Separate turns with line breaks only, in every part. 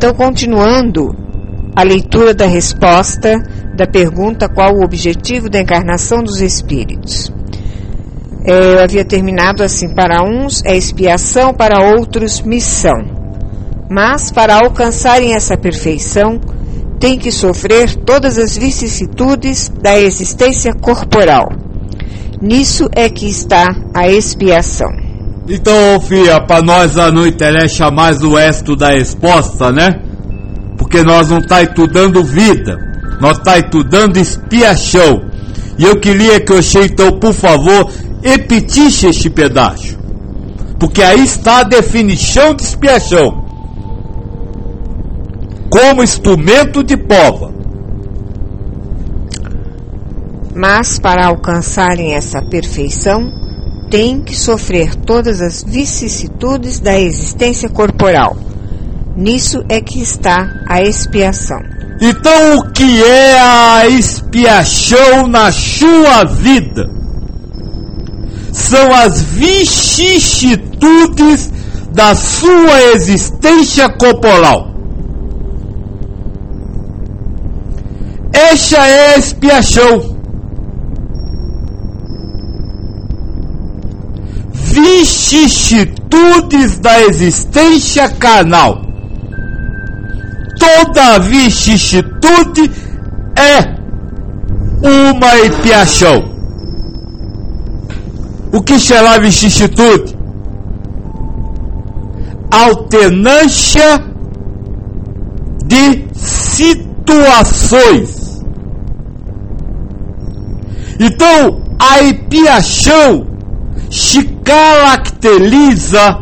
Então, continuando a leitura da resposta da pergunta qual o objetivo da encarnação dos espíritos. Eu havia terminado assim: para uns é expiação, para outros missão. Mas para alcançarem essa perfeição, tem que sofrer todas as vicissitudes da existência corporal. Nisso é que está a expiação.
Então, filha, para nós não interessa mais o resto da resposta, né? Porque nós não está estudando vida, nós está estudando expiação. E eu queria que você, então, por favor, repetisse este pedaço, porque aí está a definição de expiação como instrumento de prova.
Mas para alcançarem essa perfeição, tem que sofrer todas as vicissitudes da existência corporal. Nisso é que está a expiação.
Então, o que é a expiação na sua vida? São as vicissitudes da sua existência corporal. Esta é a expiação. Vicissitudes da existência carnal. Toda vicissitude é uma expiação. O que será vicissitude? Alternância de situações. Então, a expiação se caracteriza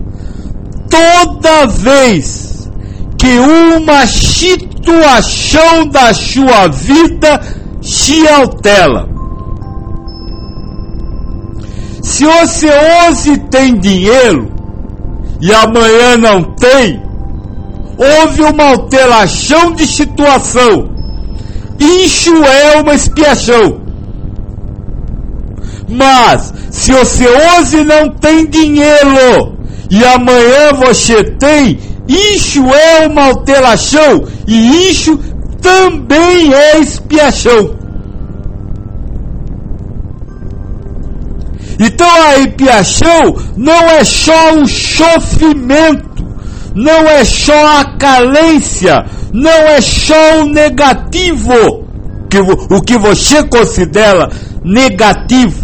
toda vez que uma situação da sua vida se altera. Se você hoje tem dinheiro e amanhã não tem, houve uma alteração de situação. Isso é uma expiação. Mas, se você hoje não tem dinheiro e amanhã você tem, isso é uma alteração e isso também é expiação. Então a expiação não é só o sofrimento, não é só a carência, não é só o negativo, o que você considera negativo.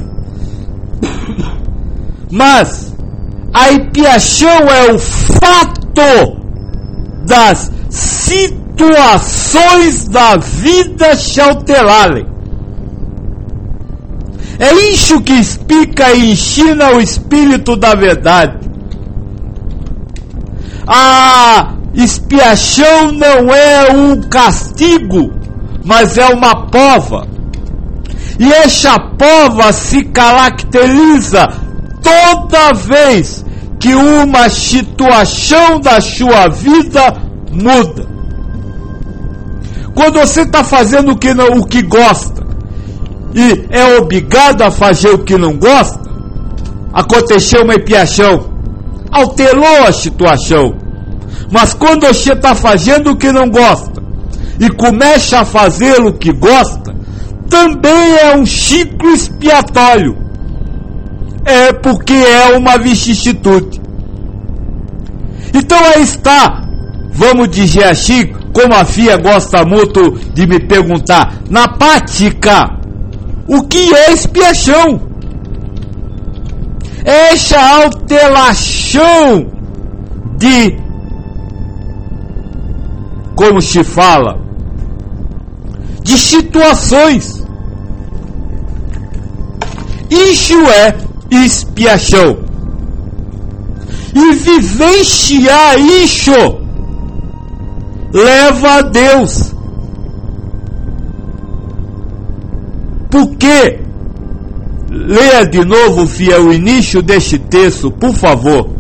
Mas a expiação é o fato das situações da vida se alterarem. É isso que explica e ensina o Espírito da Verdade. A expiação não é um castigo, mas é uma prova. E essa prova se caracteriza toda vez que uma situação da sua vida muda. Quando você está fazendo o que gosta e é obrigado a fazer o que não gosta, aconteceu uma expiação, alterou a situação. Mas quando você está fazendo o que não gosta e começa a fazer o que gosta, também é um ciclo expiatório. É porque é uma vicissitude. Então aí está, vamos dizer assim, como a FIA gosta muito de me perguntar, na prática, o que é expiação? Essa alteração de, como se fala, de situações. Isso é expiação. E vivenciar isso leva a Deus. Porque, leia de novo, filha, o início deste texto, por favor.